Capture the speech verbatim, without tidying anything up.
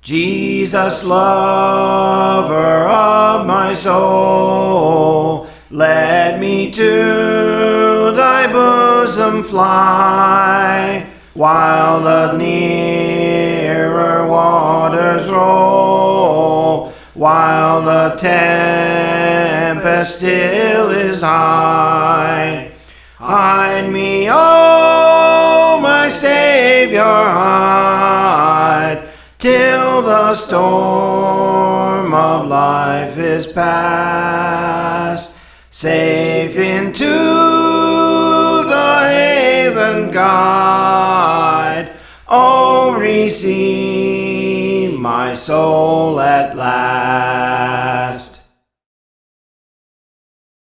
Jesus, lover of my soul, let me to thy bosom fly, while the nearer waters roll, while the tempest still is high. Hide me, O my Saviour, hide, till the storm of life is past. Safe into the haven guide, oh, receive my soul at last.